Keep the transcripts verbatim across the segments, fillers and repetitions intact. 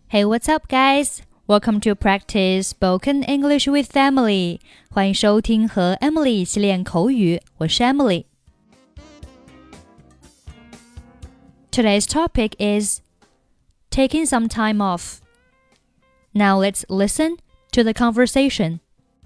Hey, what's up, guys? Welcome to practice spoken English with Emily. 欢迎收听和 Emily 一起练口语，我是 Emily. Today's topic is taking some time off. Now let's listen to the conversation.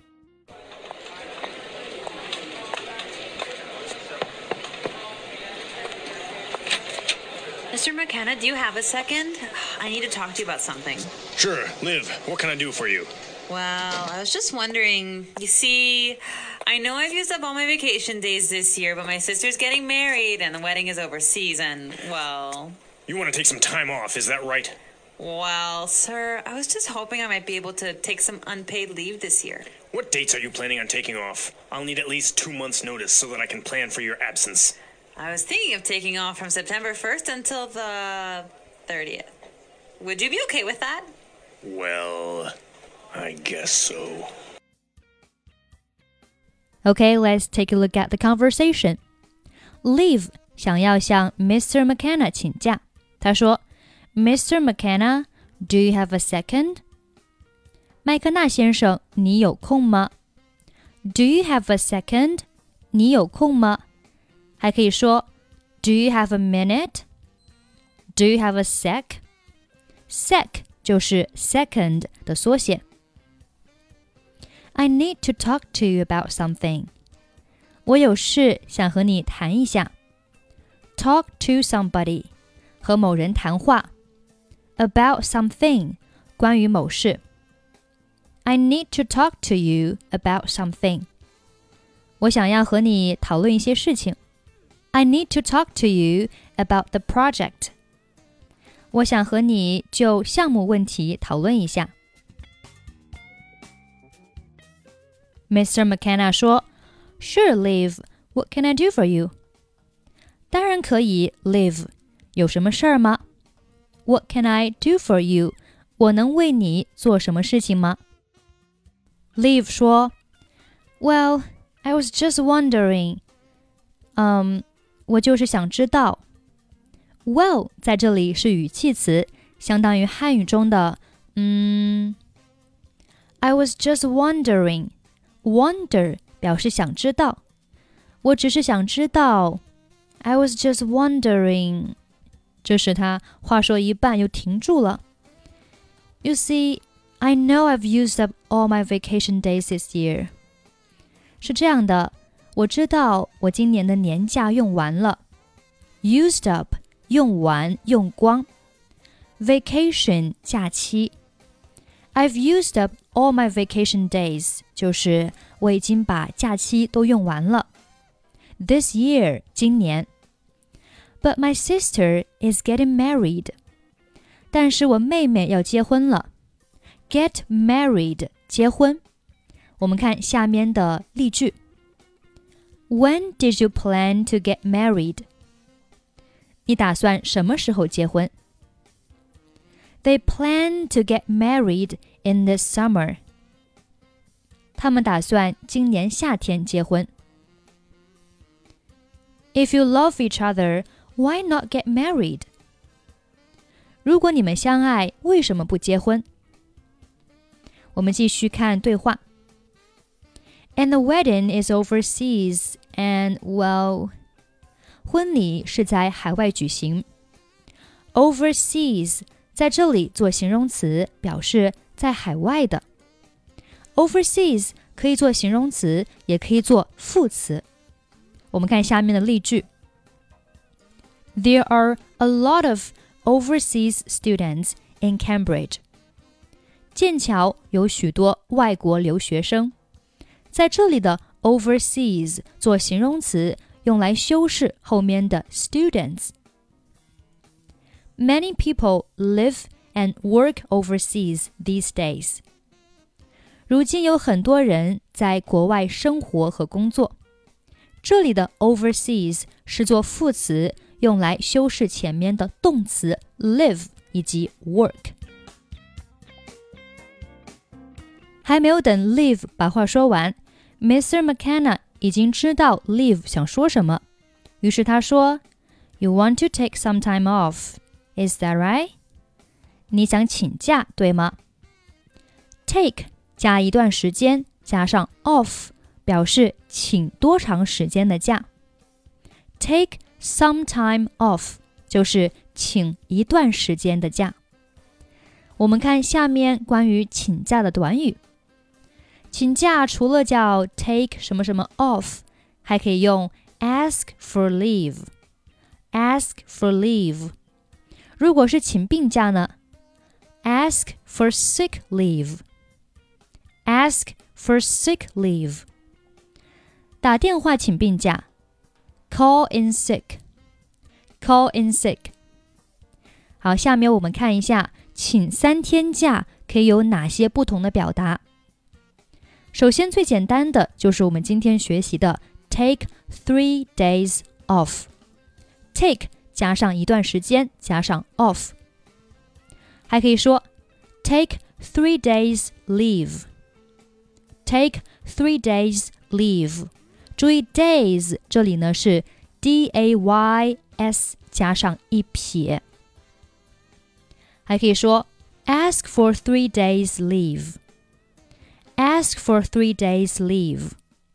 Mister McKenna, do you have a second? I need to talk to you about something. Sure, Liv, what can I do for you? Well, I was just wondering, you see, I know I've used up all my vacation days this year, but my sister's getting married and the wedding is overseas and, well... You want to take some time off, is that right? Well, sir, I was just hoping I might be able to take some unpaid leave this year. What dates are you planning on taking off? I'll need at least two months' notice so that I can plan for your absence. I was thinking of taking off from September first until the thirtieth. Would you be okay with that? Well, I guess so. Okay, let's take a look at the conversation. Liv 想要向 Mister McKenna 请假。他说 Mister McKenna, do you have a second? 麦克纳先生，你有空吗？ Do you have a second? 你有空吗？还可以说 Do you have a minute? Do you have a sec? Sec 就是 second 的缩写。I need to talk to you about something. 我有事想和你谈一下。Talk to somebody 和某人谈话。About something 关于某事。I need to talk to you about something. 我想要和你讨论一些事情。I need to talk to you about the project. 我想和你就项目问题讨论一下。Mister McKenna 说 Sure, Liv, what can I do for you? 当然可以 Liv, 有什么事儿吗？ What can I do for you? 我能为你做什么事情吗？ Liv 说 Well, I was just wondering. 嗯、um,我就是想知道 Well 在这里是语气词，相当于汉语中的嗯 I was just wondering. Wonder 表示想知道，我只是想知道 I was just wondering. 这时他话说一半又停住了。 You see, I know I've used up all my vacation days this year. 是这样的，我知道我今年的年假用完了。 Used up 用完用光。 Vacation 假期。 I've used up all my vacation days 就是我已经把假期都用完了。 This year 今年。 But my sister is getting married. 但是我妹妹要结婚了。 Get married 结婚。我们看下面的例句。When did you plan to get married? 你打算什么时候结婚？ They plan to get married in the summer. 他们打算今年夏天结婚。If you love each other, why not get married? 如果你们相爱，为什么不结婚？我们继续看对话。And the wedding is overseas and, well, 婚礼是在海外举行。Overseas 在这里做形容词，表示在海外的。Overseas 可以做形容词，也可以做副词。我们看下面的例句。There are a lot of overseas students in Cambridge. 剑桥有许多外国留学生。在这里的 overseas 做形容词，用来修饰后面的 students. Many people live and work overseas these days. 如今有很多人在国外生活和工作。这里的 overseas 是做副词，用来修饰前面的动词 live 以及 work。还没有等 Liv 把话说完， Mister McKenna 已经知道 Liv 想说什么，于是他说 You want to take some time off, is that right? 你想请假，对吗？ Take 加一段时间加上 off 表示请多长时间的假。 Take some time off 就是请一段时间的假。我们看下面关于请假的短语。请假除了叫 take 什么什么 off， 还可以用 ask for leave。 ask for leave。 如果是请病假呢？ ask for sick leave。 ask for sick leave。 打电话请病假 call in sick。 call in sick。 好，下面我们看一下请三天假可以有哪些不同的表达。首先最简单的就是我们今天学习的 take three days off。 take 加上一段时间加上 off。 还可以说 take three days leave。 take three days leave。 注意 days 这里呢是 D A Y S 加上一撇。还可以说 ask for three days leave。 ask for three days leave。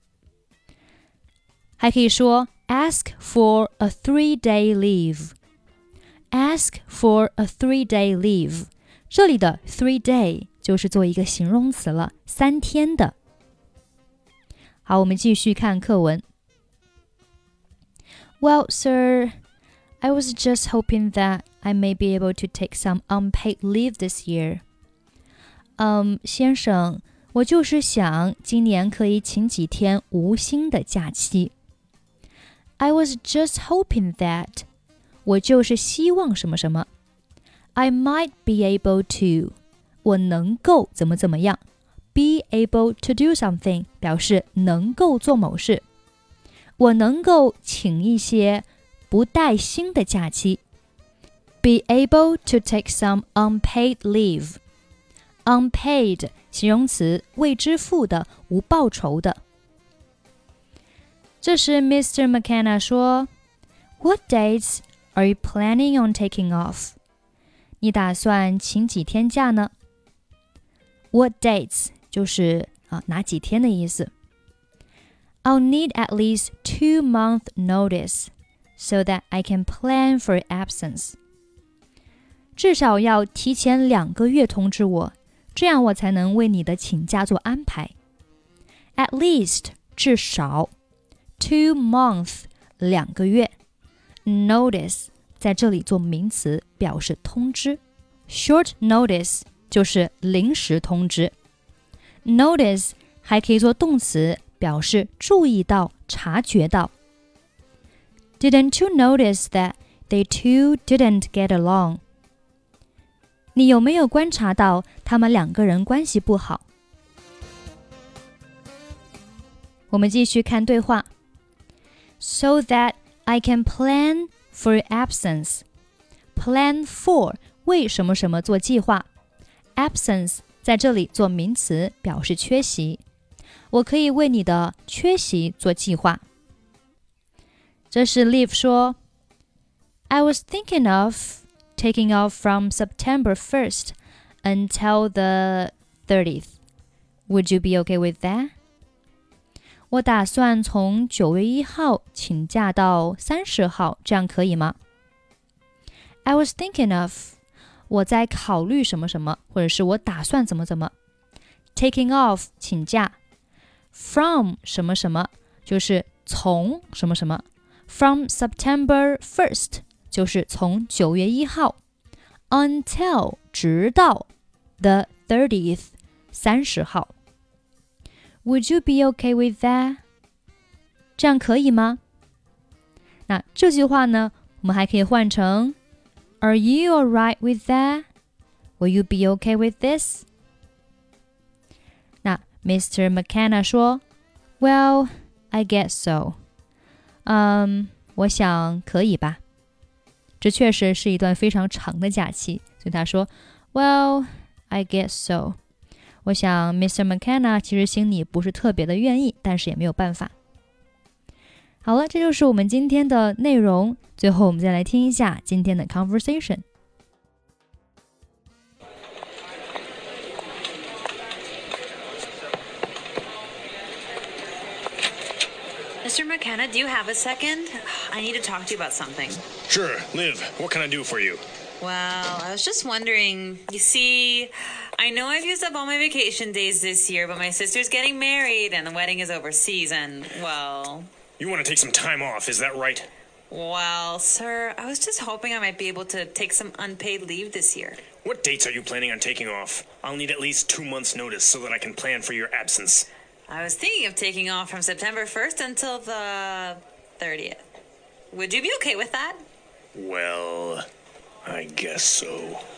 还可以说 ask for a three-day leave。 ask for a three-day leave。 这里的 three-day 就是做一个形容词了，三天的。好，我们继续看课文。 Well, sir, I was just hoping that I may be able to take some unpaid leave this year. 嗯，先生，我就是想今年可以请几天无薪的假期。 I was just hoping that 我就是希望什么什么。 I might be able to 我能够怎么怎么样。 Be able to do something 表示能够做某事。我能够请一些不带薪的假期。 Be able to take some unpaid leave。 Unpaid 形容词，未支付的，无报酬的。这时 Mister McKenna 说 What dates are you planning on taking off? 你打算请几天假呢？ What dates 就是啊哪几天的意思。 I'll need at least two month notice so that I can plan for absence. 至少要提前两个月通知我，这样我才能为你的请假做安排。 At least 至少 two month 两个月 notice 在这里做名词表示通知。 Short notice 就是临时通知。 Notice 还可以做动词表示注意到察觉到。 Didn't you notice that they two didn't get along? 你有没有观察到他们两个人关系不好？我们继续看对话。 So that I can plan for absence. Plan for 为什么什么做计划。 Absence 在这里做名词表示缺席。我可以为你的缺席做计划。这时 Liv 说 I was thinking of taking off from September first until the thirtieth. Would you be okay with that? 我打算从九月一号请假到三十号，这样可以吗？ I was thinking of 我在考虑什么什么，或者是我打算怎么怎么。 Taking off 请假， from 什么什么就是从什么什么， from September first 就是从九月一号 until 直到 the thirtieth 三十号。 Would you be okay with that? 这样可以吗？那这句话呢，我们还可以换成 Are you alright with that? Will you be okay with this? 那 Mister McKenna 说 Well, I guess so. 嗯，我想可以吧。这确实是一段非常长的假期，所以他说 Well, I guess so. 我想 Mister McKenna 其实心里不是特别的愿意，但是也没有办法。好了，这就是我们今天的内容。最后我们再来听一下今天的 conversation。 Mister McKenna, do you have a second? I need to talk to you about something. Sure, Liv, what can I do for you? Well, I was just wondering, you see, I know I've used up all my vacation days this year, but my sister's getting married and the wedding is overseas and, well... You want to take some time off, is that right? Well, sir, I was just hoping I might be able to take some unpaid leave this year. What dates are you planning on taking off? I'll need at least two months' notice so that I can plan for your absence. I was thinking of taking off from September first until the thirtieth. Would you be okay with that? Well, I guess so.